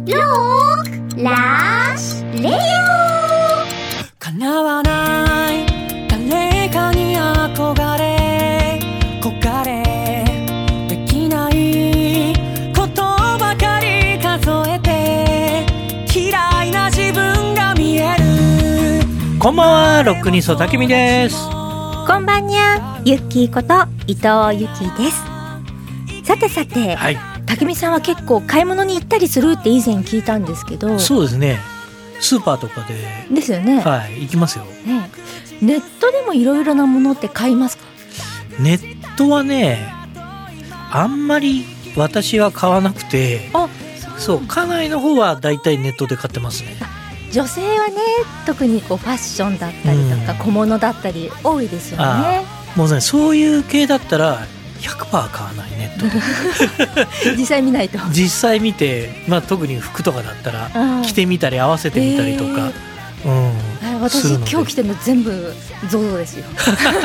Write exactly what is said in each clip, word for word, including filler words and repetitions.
ロックラッシュレディオ。 叶わない誰かに憧れ焦れできないことばかり数えて嫌いな自分が見える。こんばんは、ロックニストたけみです。 こんばんにゃ、ゆっきーこと伊藤ゆきです。さてさて、 はい、 たけみさんは結構買い物に行ったりするって以前聞いたんですけど。 そうですね、スーパーとかでですよね。 はい、行きますよ、 ね、ネットでもいろいろなものって買いますか？ ネットはね、あんまり私は買わなくて、 あ、 そう、家内の方はだいたいネットで買ってますね。 女性はね、特にこうファッションだったりとか、うん、小物だったり多いですよね。 もうね、そういう系だったら ひゃくパーセント 買わない、ネットで実際見ないと。 実際見て、まあ、特に服とかだったら着てみたり合わせてみたりとか、えーうん、 私今日着てるの全部ゾゾですよ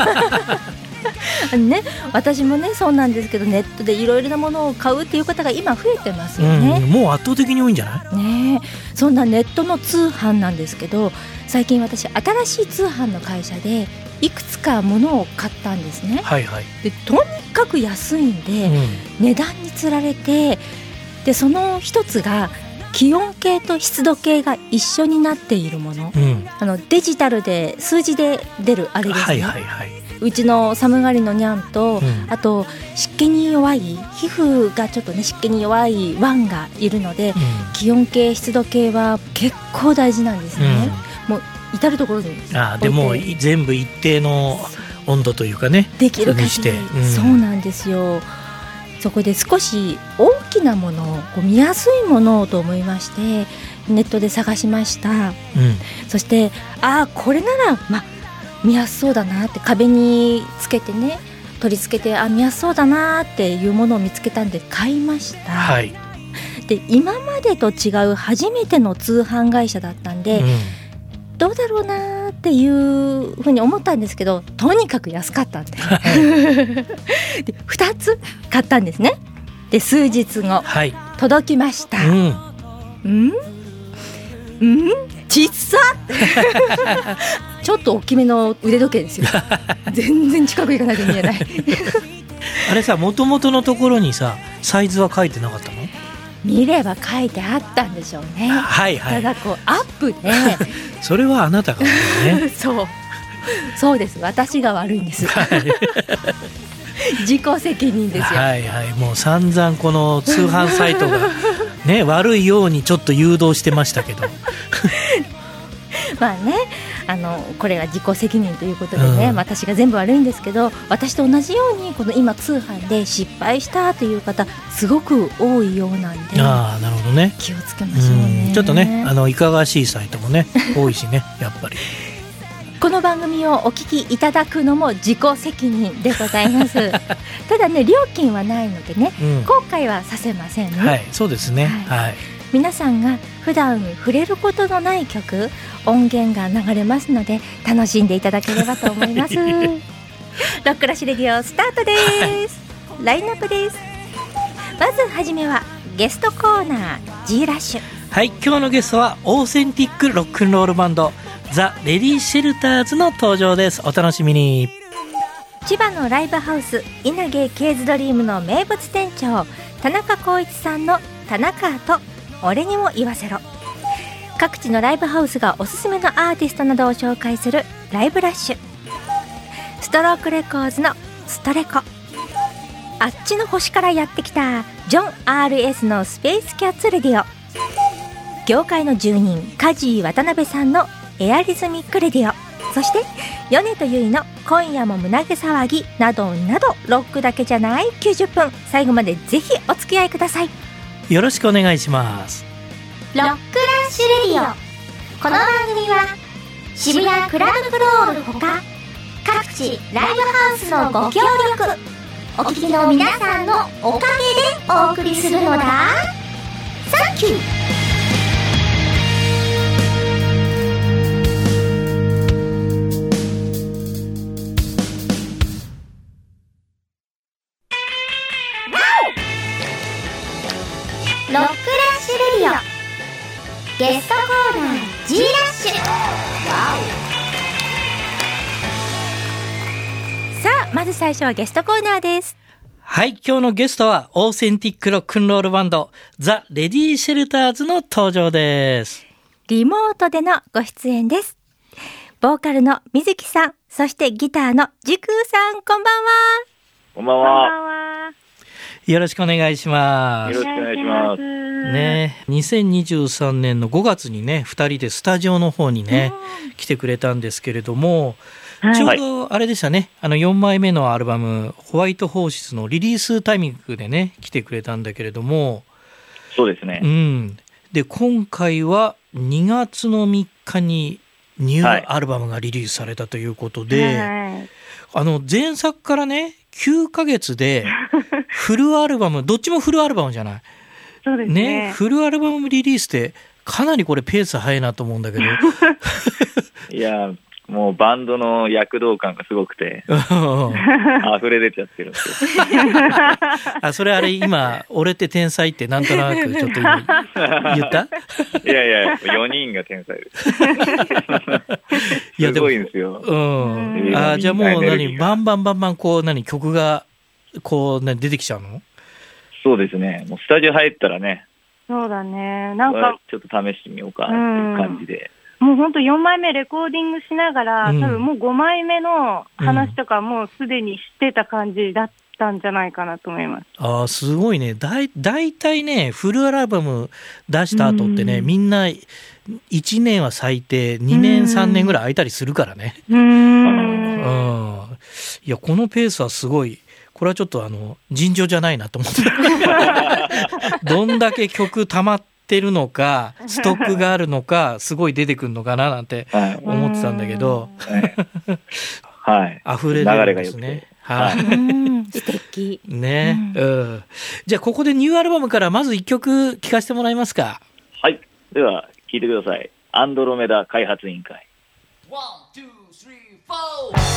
ね、私もねそうなんですけど、ネットでいろいろなものを買うっていう方が今増えてますよね、 うん、もう圧倒的に多いんじゃないね。そんなネットの通販なんですけど、最近私新しい通販の会社でいくつかものを買ったんですね、 はいはい、 でとにかく安いんで、うん、値段につられて、でその一つが気温計と湿度計が一緒になっているもの、うん、あのデジタルで数字で出るあれですね、はいはいはい、うちの寒がりのニャンと、うん、あと湿気に弱い、皮膚がちょっとね湿気に弱いワンがいるので、うん、気温計湿度計は結構大事なんですね、うん、もう至るところに。 あでも全部一定の温度というかね、 できる限りして、うん、そうなんですよ。そこで少し大きなものをこう見やすいものをと思いましてネットで探しました、うん、そしてあこれなら、ま、見やすそうだなって、壁につけてね取り付けて、あ見やすそうだなっていうものを見つけたんで買いました、はい、で今までと違う初めての通販会社だったんで、うん、どうだろうなっていうふうに思ったんですけど、とにかく安かったんで、はい、でふたつ買ったんですね。で数日後、はい、届きました。うん、うんうんちっさちょっと大きめの腕時計ですよ全然近く行かないと見えないあれさ、元々のところにさサイズは書いてなかったの？ 見れば書いてあったんでしょうね、はいはい、ただこうアップでそれはあなたが悪いねそうそうです、私が悪いんです、はい、自己責任ですよ。 はいはい、もう散々この通販サイトがね悪いようにちょっと誘導してましたけどまあね、あのこれは自己責任ということでね、うん、私が全部悪いんですけど、私と同じようにこの今通販で失敗したという方すごく多いようなんで、 あなるほどね、 気をつけましょうね、 うん、ちょっとね、あのいかがわしいサイトもね多いしねやっぱりこの番組をお聞きいただくのも自己責任でございますただね、料金はないのでね、うん、後悔はさせませんね。 はい、そうですね、はいはい、 皆さんが普段触れることのない曲、音源が流れますので楽しんでいただければと思いますロックラッシュレディオスタートです、はい、ラインナップです。まずはじめはゲストコーナー G ラッシュ。 はい、今日のゲストはオーセンティックロックンロールバンドザ・レディ・シェルターズの登場です。お楽しみに。 千葉のライブハウス稲毛ケーズドリームの名物店長田中光一さんの田中と俺にも言わせろ。各地のライブハウスがおすすめのアーティストなどを紹介するライブラッシュ。ストロークレコーズのストレコ。あっちの星からやってきたジョン アールエス のスペースキャッツレディオ。業界の住人梶渡辺さんのエアリズミックレディオ。そして米とゆいの今夜も胸毛騒ぎなどなど、ロックだけじゃないきゅうじゅっぷん、最後までぜひお付き合いください。 よろしくお願いします。 ロックラッシュレディオ。この番組は渋谷クラブフロールほか各地ライブハウスのご協力、お聞きの皆さんのおかげでお送りするのだ。サンキュー。ロックラッシュレディオ。 ゲストコーナー G ラッシュ。 さあまず最初はゲストコーナーです。 はい、今日のゲストはオーセンティックロックンロールバンドザ・レディー・シェルターズの登場です。 リモートでのご出演です。ボーカルの水木さん、そしてギターの時空さん、こんばんは。 こんばんは。 よろしくお願いします。 よろしくお願いします。 ね、にせんにじゅうさんねんのごがつにね、ふたりでスタジオの方にね、来てくれたんですけれども、はい、ちょうどあれでしたね、あのよんまいめのアルバムホワイトホーシスのリリースタイミングでね来てくれたんだけれども。 そうですね、 うん、で今回はにがつのみっかにニューアルバムがリリースされたということで、はい、あの前作からねきゅうかげつでフルアルバムどっちもフルアルバムじゃない。 そうです ね, ねフルアルバムリリースってかなりこれペース早いなと思うんだけどいやもうバンドの躍動感がすごくて溢れ出ちゃってるんですよあ、それあれ今俺って天才ってなんとなくちょっと今言ったいやいやよにんが天才ですいやすごいんですよ、 うん、あじゃあもう何バンバンバンバンこう何曲がこう何出てきちゃうの。 そうですね、もうスタジオ入ったらね、 そうだね、なんかちょっと試してみようかっていう感じで、 もう本当よんまいめレコーディングしながら、うん、多分もうごまいめの話とかもうすでに知ってた感じだったんじゃないかなと思います。 うん、あすごいね。だい、だいたいねフルアルバム出した後ってね、うん、みんないちねんは最低にねんさんねんぐらい空いたりするからね。うん、うん、いやこのペースはすごい。これはちょっとあの尋常じゃないなと思ってどんだけ曲溜まってるのかストックがあるのかすごい出てくるのかななんて思ってたんだけど、 はい、 溢れるんですね。 はい、うん素敵ね、うんうん、じゃあここでニューアルバムからまずいっきょく聴かせてもらえますか。 はい、では聴いてください。アンドロメダ開発委員会。ワン、ツー、スリー、フォー。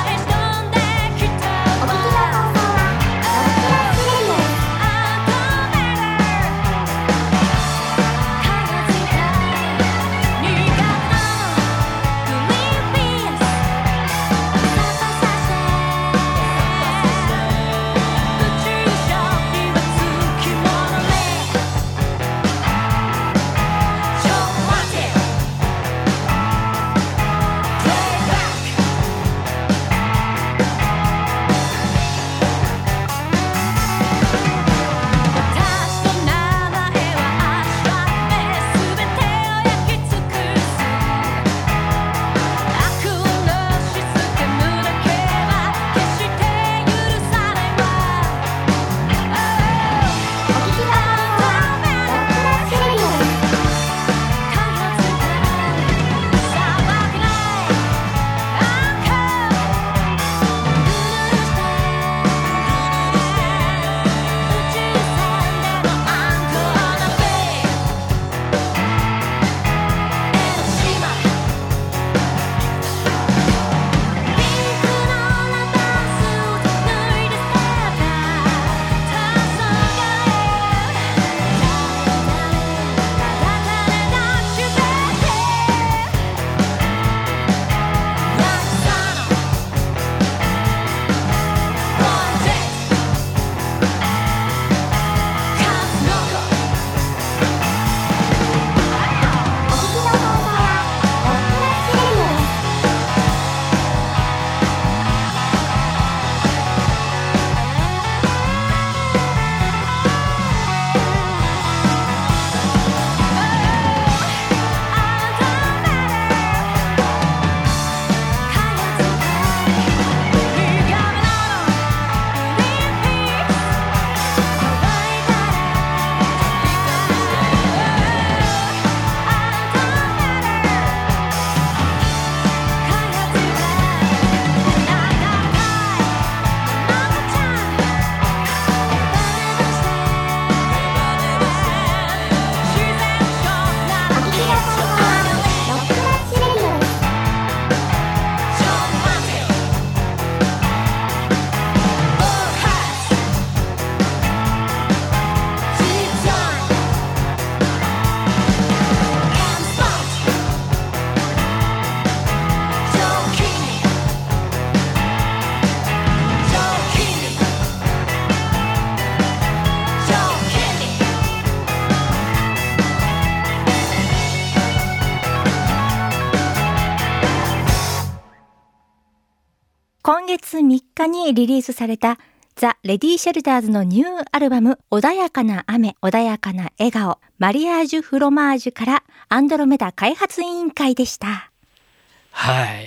お聞きの放送はロックラッシュレディオ。 今月みっかにリリースされたザ・レディ・シェルターズのニューアルバム穏やかな雨、穏やかな笑顔、マリアージュ・フロマージュからアンドロメダ開発委員会でした。 はい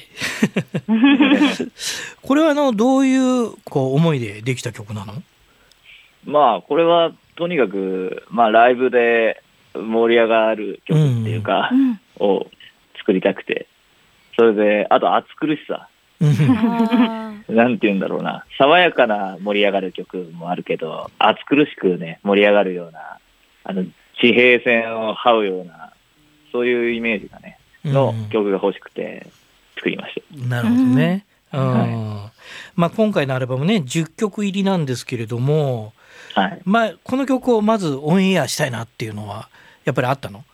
これはあのどういうこう思いでできた曲なの？ まあこれはとにかく、まあ、ライブで盛り上がる曲っていうか、うん、を作りたくて、それであと暑苦しさなんて言うんだろうな、爽やかな盛り上がる曲もあるけど、暑苦しくね盛り上がるような、あの地平線を這うような、そういうイメージがねの曲が欲しくて作りました。 うん、なるほどね。うん、はい、まあ、今回のアルバムねじゅっきょく入りなんですけれども、はい、まあ、この曲をまずオンエアしたいなっていうのはやっぱりあったの？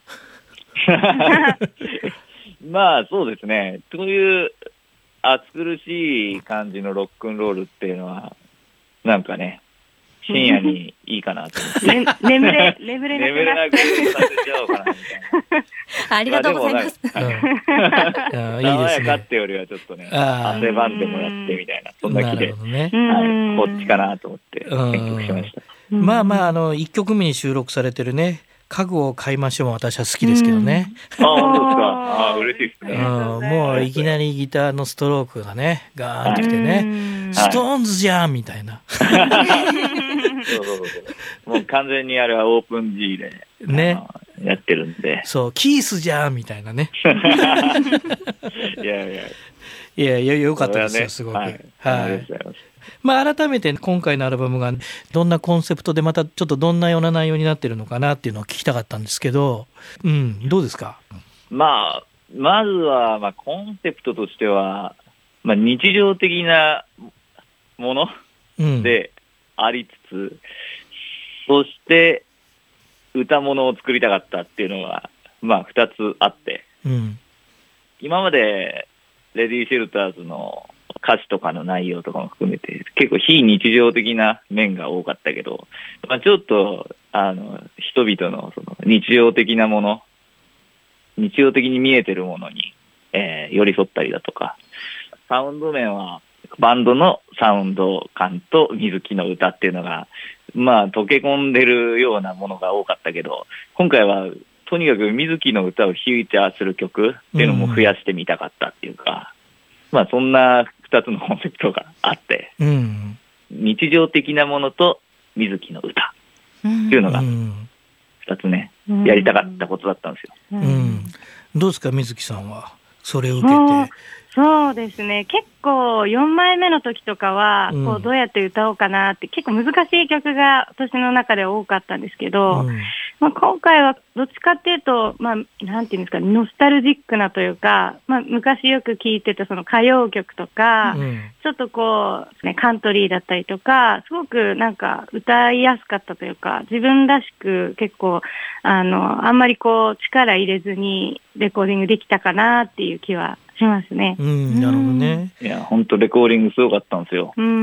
まあそうですね、そういう暑苦しい感じのロックンロールっていうのはなんかね深夜にいいかなと思って、 眠れ眠れ眠れなくさせちゃおうかなみたいな。 ありがとうございます。 爽やかってよりはちょっとね汗ばんでもらってみたいな、そんな気で、ね、はい、こっちかなと思って選曲しました。 まあまあ、あのいっきょくめに収録されてるね家具を買いましょうも私は好きですけどね。 あ、本当ですか。あ、嬉しいですね。 うん、もういきなりギターのストロークがねガーンときてね、ストーンズじゃんみたいな。そうそうそうそう。もう完全にあれはオープン G でねやってるんで。 そう、キースじゃんみたいなね。 いやいやいやいや、よかったですよ、ね、すごく。はい。はい、ありがとうございます。まあ、改めて今回のアルバムがどんなコンセプトでまたちょっとどんなような内容になってるのかなっていうのを聞きたかったんですけど、うん、どうですか？ まあ、まずは、まあ、コンセプトとしては、まあ、日常的なものでありつつ、うん、そして歌物を作りたかったっていうのが、まあ、ふたつあって、うん、今までレディー・シェルターズの歌詞とかの内容とかも含めて結構非日常的な面が多かったけど、まあ、ちょっとあの人々のその日常的なもの、日常的に見えてるものに、えー、寄り添ったりだとか、サウンド面はバンドのサウンド感と水木の歌っていうのがまあ溶け込んでるようなものが多かったけど、今回はとにかく水木の歌をフィーチャーする曲っていうのも増やしてみたかったっていうか、うん、まあそんなふたつのコンセプトがあって、うん、日常的なものと水木の歌っていうのがふたつね、うん、やりたかったことだったんですよ。 うんうん、どうですか水木さんはそれを受けて？ そうですね、結構よんまいめの時とかはこうどうやって歌おうかなって結構難しい曲が私の中では多かったんですけど、うん、まあ、今回はどっちかっていうと、まあ、なんていうんですか、ノスタルジックなというか、まあ、昔よく聴いてたその歌謡曲とか、うん、ちょっとこう、ね、カントリーだったりとか、すごくなんか歌いやすかったというか、自分らしく結構あのあんまりこう力入れずにレコーディングできたかなっていう気はしますね。 うん、なるほどね。 いや、本当レコーディングすごかったんですよ。うん、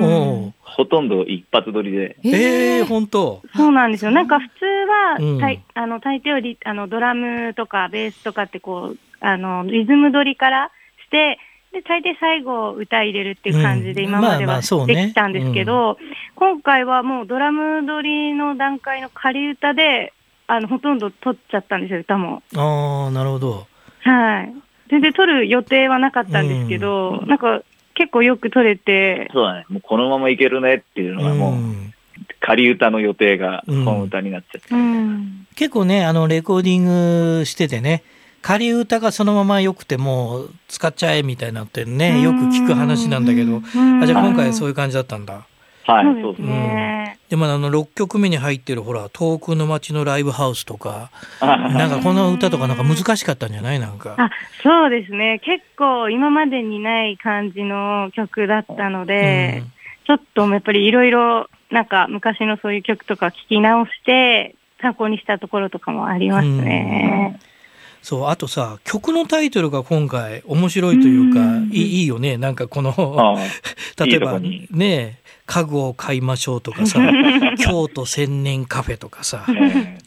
ほとんど一発撮りで。 えー、本当。 そうなんですよ。なんか普通は、うん、大あの大抵よりあのドラムとかベースとかってこうあのリズム撮りからしてで大抵最後歌入れるっていう感じで今まではできたんですけど、今回はもうドラム撮りの段階の仮歌であのほとんど撮っちゃったんですよ、歌も。 ああ、なるほど。 はい。全然撮る予定はなかったんですけど、うん、なんか結構よく撮れて、 そうだね、もうこのままいけるねっていうのがもう、うん、仮歌の予定が本歌になっちゃって、うん、 結構ね、あのレコーディングしててね、仮歌がそのまま良くてもう使っちゃえみたいなってね、よく聞く話なんだけど、あ、じゃあ今回そういう感じだったんだ。 はい、そうですね。 でもあのろっきょくめに入ってるほら遠くの街のライブハウスとか、なんかこの歌とかなんか難しかったんじゃない？なんか。 あ、そうですね。結構今までにない感じの曲だったので、うん、ちょっとやっぱりいろいろなんか昔のそういう曲とか聞き直して参考にしたところとかもありますね。うん、 そう、あとさ、曲のタイトルが今回面白いというか、うん、いい、いいよね。なんかこの例えばいいね、家具を買いましょうとかさ京都千年カフェとかさ、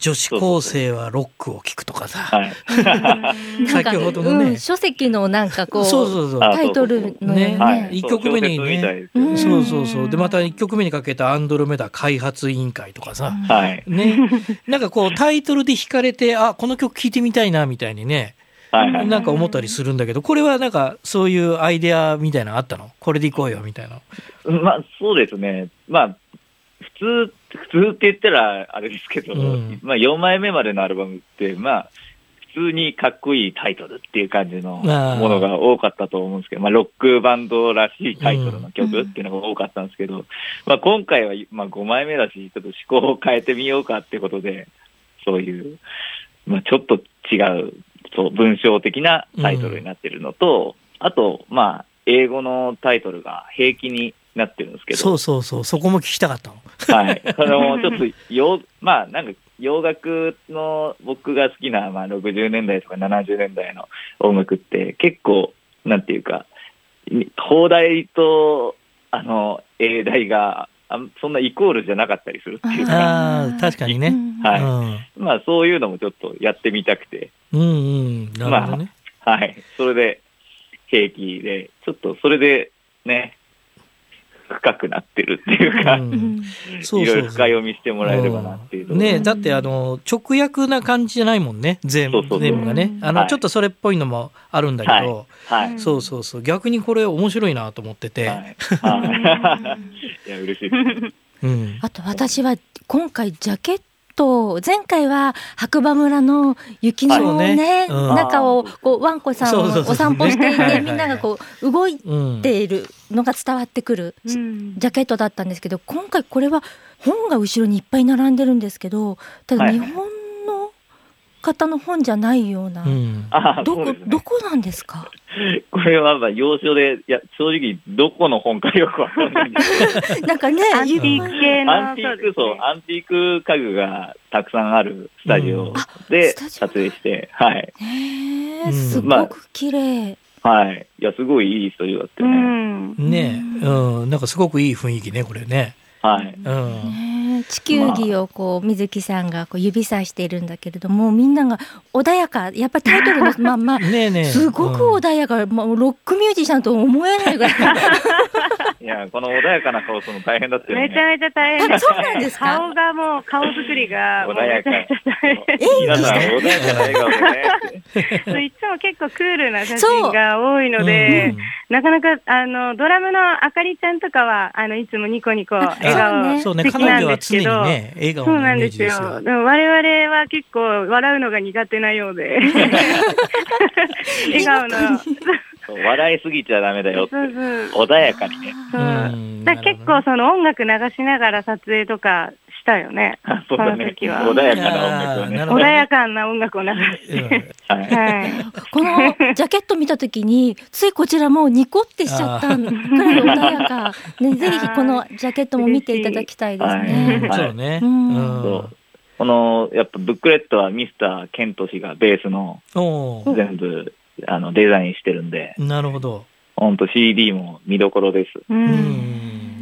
女子高生はロックを聴くとかさ、 はい、 先ほどのね、 うん、書籍のなんかこうそうそうそうタイトルのね、 はい、 いっきょくめにね、 うそうそうそう、でまたいっきょくめにかけたアンドロメダ開発委員会とかさ、 はい、 ね、なんかこうタイトルで惹かれて、あ、この曲聴いてみたいなみたいにね、はいはい、なんか思ったりするんだけど、これはなんかそういうアイデアみたいなのあったの？これでいこうよみたいな。 まあそうですね。まあ普通普通って言ったらあれですけど、うん、まあよんまいめまでのアルバムってまあ普通にかっこいいタイトルっていう感じのものが多かったと思うんですけど、まあロックバンドらしいタイトルの曲っていうのが多かったんですけど、うん、まあ今回はまあごまいめだし、ちょっと思考を変えてみようかってことで、そういうまあちょっと違う。そう文章的なタイトルになってるのと、うん、あと、まあ、英語のタイトルが平気になってるんですけど。 そうそうそう、そこも聞きたかったの。 はい。その、ちょっと、洋、まあ、なんか、洋楽の僕が好きな、まあ、ろくじゅうねんだいとかななじゅうねんだいの音楽って、結構、なんていうか、邦題と、あの、英題が、そんなイコールじゃなかったりするっていうか。 ああ、確かにね。 はい、うん。まあ、そういうのもちょっとやってみたくて。 うんうん。なるほどね。 まあ、はい。それで、平気で、ちょっとそれで、ね、深くなってるっていうか、うん、いろいろ深読みしてもらえればなっていう。 ね、だってあの直訳な感じじゃないもんね、全部全部がね。あの、はい、ちょっとそれっぽいのもあるんだけど、はいはい、そうそうそう、逆にこれ面白いなと思ってて。はい、 はい、いや嬉しいです。 うん、あと私は今回ジャケット前回は白馬村の雪のね、ね、うん、中をこうワンコさんをお散歩していて、みんながこう動いているのが伝わってくるジャケットだったんですけど、今回これは本が後ろにいっぱい並んでるんですけど、ただ日本の方の本じゃないような、うん、どこ、ね、どこなんですか？ これはまあ要所で、いや正直どこの本かよくわからないんですけどなんかね、 アンティーク系のアンティーク、そう、アンティーク家具がたくさんあるスタジオで撮影して、うん、はい。 へー、すごく綺麗。 まあ、はい。いや、すごいいいスタジオだったよね。うん、 ねえ、うん、なんかすごくいい雰囲気ね、これね。 はい。 うん、 ね、地球儀をこう水木さんがこう指さしているんだけれども、みんなが穏やか、やっぱりタイトルのまんまねえねえ、すごく穏やか、うん、まあ、ロックミュージシャンと思えないぐらいいや、この穏やかな顔するの大変だったよね。 めちゃめちゃ大変。 そうなんですか？ 顔がもう、顔作りが穏やか。 皆さん、穏やかな笑顔でね。いつも結構クールな写真が多いので、うん、なかなか、あの、ドラムのあかりちゃんとかは、あの、いつもニコニコ笑顔素敵なんですけど、そうね、彼女は常にね、笑顔のイメージですよ。そうなんですよ。でも我々は結構笑うのが苦手なようで、笑顔の。 笑いすぎちゃダメだよって、そうそう、穏やかにね。 そう、だ結構その音楽流しながら撮影とかしたよね。 そうだね。 その時は穏やかな音楽をね。 穏やかな音楽を流して。 うん、はいはい、このジャケット見た時についこちらもニコってしちゃったくらい穏やか、ね、ぜひこのジャケットも見ていただきたいですね。 はい、そうね。 うん、そうこのやっぱブックレットはミスターケント氏がベースの全部あのデザインしてるんで。 なるほど。 本当 シーディー も見どころです。 うん。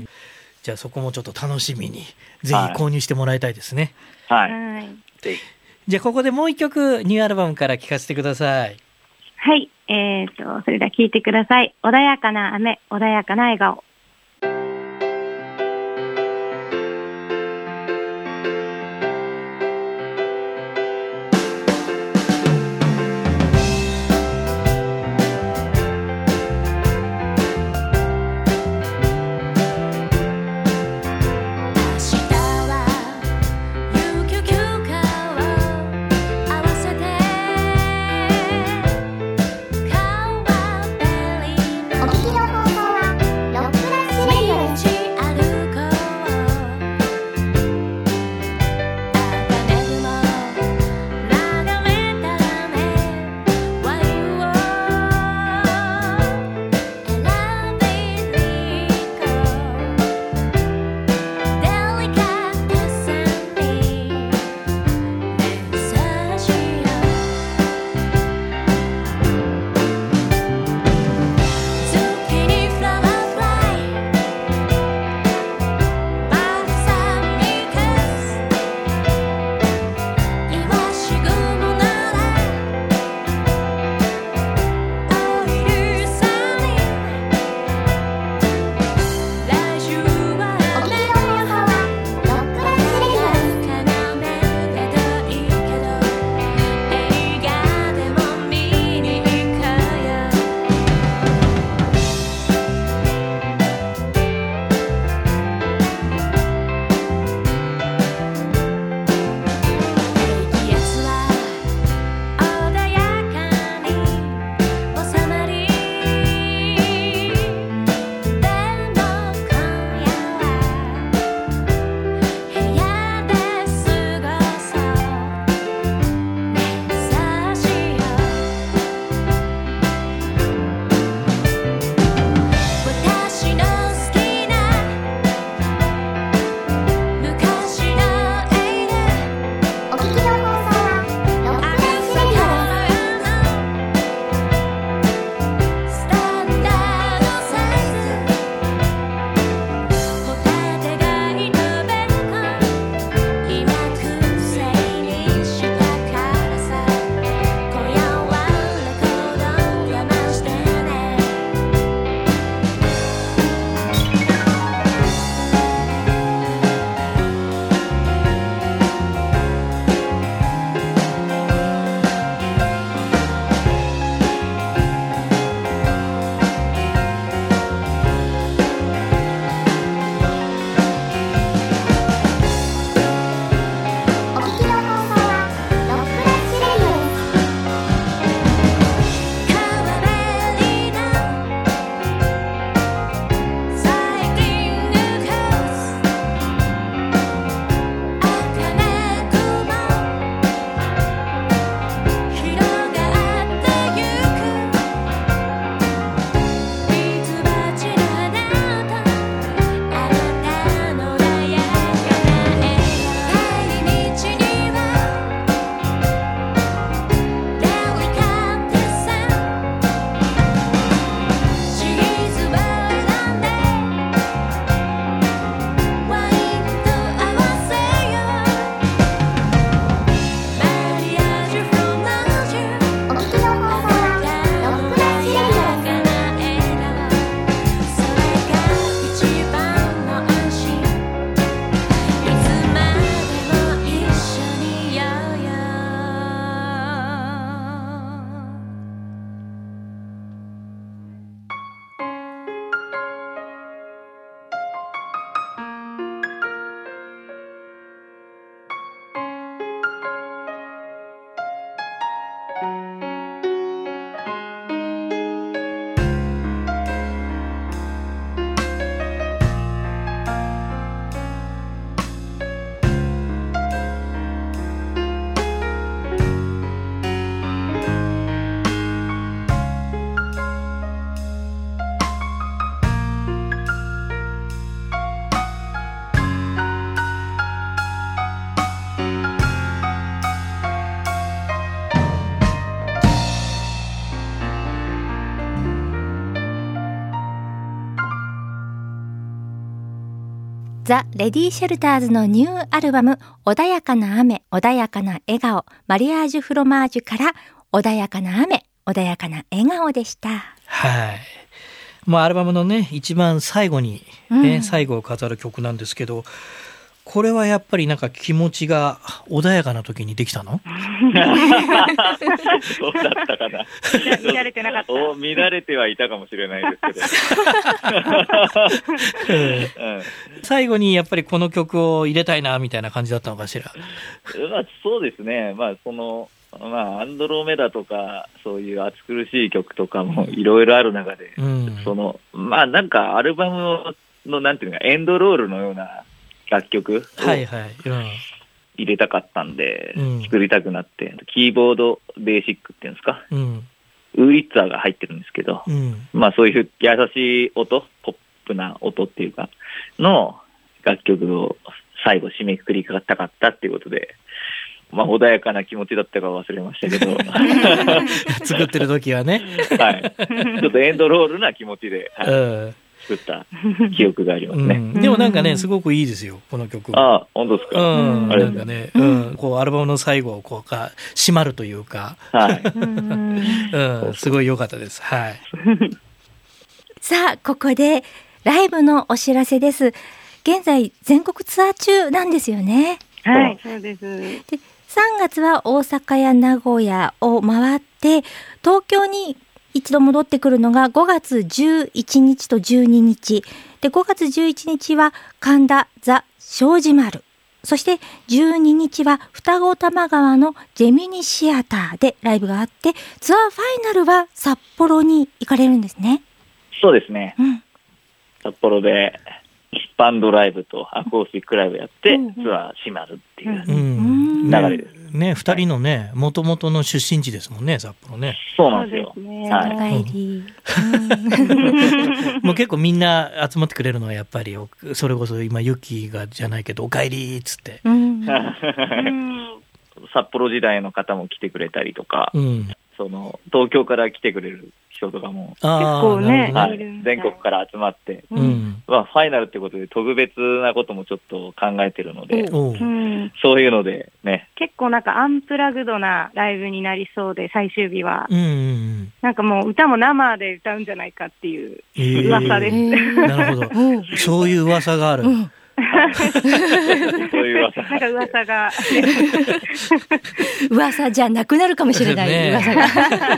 じゃあそこもちょっと楽しみにぜひ購入してもらいたいですね。 はい。はい、ぜひ。 じゃあここでもう一曲ニューアルバムから聴かせてください。 はい。えーとそれでは聴いてください。穏やかな雨、穏やかな笑顔。 お聞きの放送はロックザ・レディ・シェルターズのニューアルバム穏やかな雨、穏やかな笑顔、マリアージュ・フロマージュから穏やかな雨、穏やかな笑顔でした。 はい。まあアルバムのね一番最後にね、うん、最後を飾る曲なんですけど、これはやっぱりなんか気持ちが穏やかな時にできたの？ そうだったかな。 見られてなかった。 お見られてはいたかもしれないですけど、 うん、最後にやっぱりこの曲を入れたいなみたいな感じだったのかしら。 まあ、そうですね。まあそのまあアンドロメダとかそういう暑苦しい曲とかもいろいろある中で、うん、そのまあなんかアルバムのなんていうかエンドロールのような楽曲を入れたかったんで、うん、作りたくなって、キーボードベーシックっていうんですか、うん、ウーリッツァーが入ってるんですけど、うん、まあそういう優しい音、ポップな音っていうかの楽曲を最後締めくくりたかったっていうことで、まあ穏やかな気持ちだったか忘れましたけど作ってる時はね、 はい、ちょっとエンドロールな気持ちで、はい、うん作った記憶がありますね、うん、 でもなんかねすごくいいですよこの曲。 ああ本当ですか。 うん、あれなんかね、うん、こうアルバムの最後をこうか締まるというか、はい、うん、すごい良かったです。はい。 さあここでライブのお知らせです。現在全国ツアー中なんですよね。 はい、そうです。 でさんがつは大阪や名古屋を回って東京に一度戻ってくるのがごがつじゅういちにちとじゅうににちで、ごがつじゅういちにちは神田ザ・庄司丸、そしてじゅうににちは双子玉川のジェミニシアターでライブがあって、ツアーファイナルは札幌に行かれるんですね。 そうですね、うん、札幌でバンドライブとアコースティックライブやって、うん、ツアー閉まるっていう流れです、 うん、ね、二人のねもともとの出身地ですもんね、札幌ね。 そうなんですよ。 はい、 もう結構みんな集まってくれるのはやっぱりそれこそ今ユキがじゃないけどおかえりっつって、うん、 札幌時代の方も来てくれたりとか、うん、その東京から来てくれる人とかも結構ね、はい、全国から集まって、うんまあ、ファイナルってことで特別なこともちょっと考えてるので、うん、そういうのでね、 結構なんかアンプラグドなライブになりそうで、最終日は、うんうん、なんかもう歌も生で歌うんじゃないかっていう噂です、えー、 なるほどそういう噂がある、うんそういう噂なんか噂が噂じゃなくなるかもしれない、ね、噂が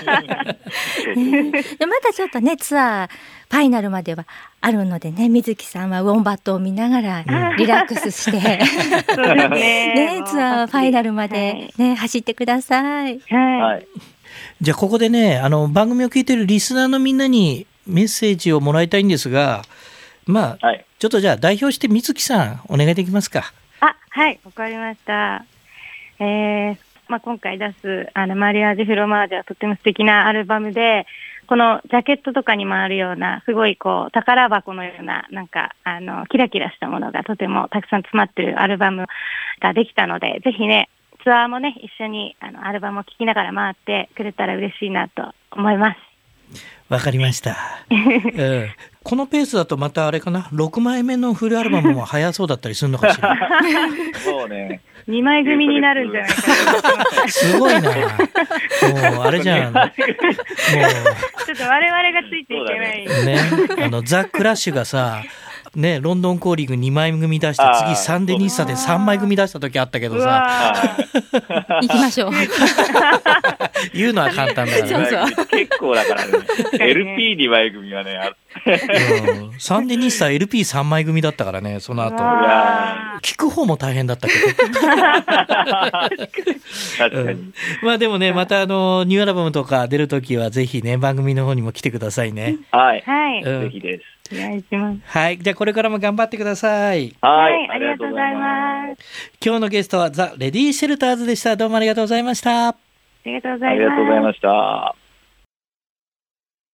でまたちょっとねツアーファイナルまではあるのでね、水木さんはウォンバットを見ながらリラックスしてそうですね、ね、ツアーファイナルまで、ね、はい、走ってください、 はい、 じゃあここでね、あの番組を聞いているリスナーのみんなにメッセージをもらいたいんですが、まあ、はい、ちょっとじゃあ代表して水木さんお願いできますか。 あ、はい、わかりました。えーまあ、今回出すあのマリアージュフロマージュはとても素敵なアルバムで、このジャケットとかにもあるようなすごいこう宝箱のようななんかあのキラキラしたものがとてもたくさん詰まってるアルバムができたので、ぜひねツアーもね一緒にあのアルバムを聴きながら回ってくれたら嬉しいなと思います。 わかりました、うん、このペースだとまたあれかな、ろくまいめのフルアルバムも早そうだったりするのかしらそうね、 にまい組になるんじゃないかなすごいな、もうあれじゃん、もうちょっと我々がついていけないね、あのザ・クラッシュがさね、ロンドンコーリングにまい組出して次サンデニッサでさんまい組出した時あったけどさ行きましょう言うのは簡単だからね。 そうそう結構だからねエルピーにまい組はねあるうん、サンデニッサ エルピーさんまい組だったからね、その後聞く方も大変だったけど確かに、うん、まあでもね、またあのニューアルバムとか出るときはぜひね番組の方にも来てくださいね。 はい、 はい、 うん、ぜひです。 お願いします。 はい、じゃあこれからも頑張ってください。 はい、 はい、ありがとうございます。 今日のゲストはザ・レディ・シェルターズでした。どうもありがとうございました。 ありがとうございます。 ありがとうございました。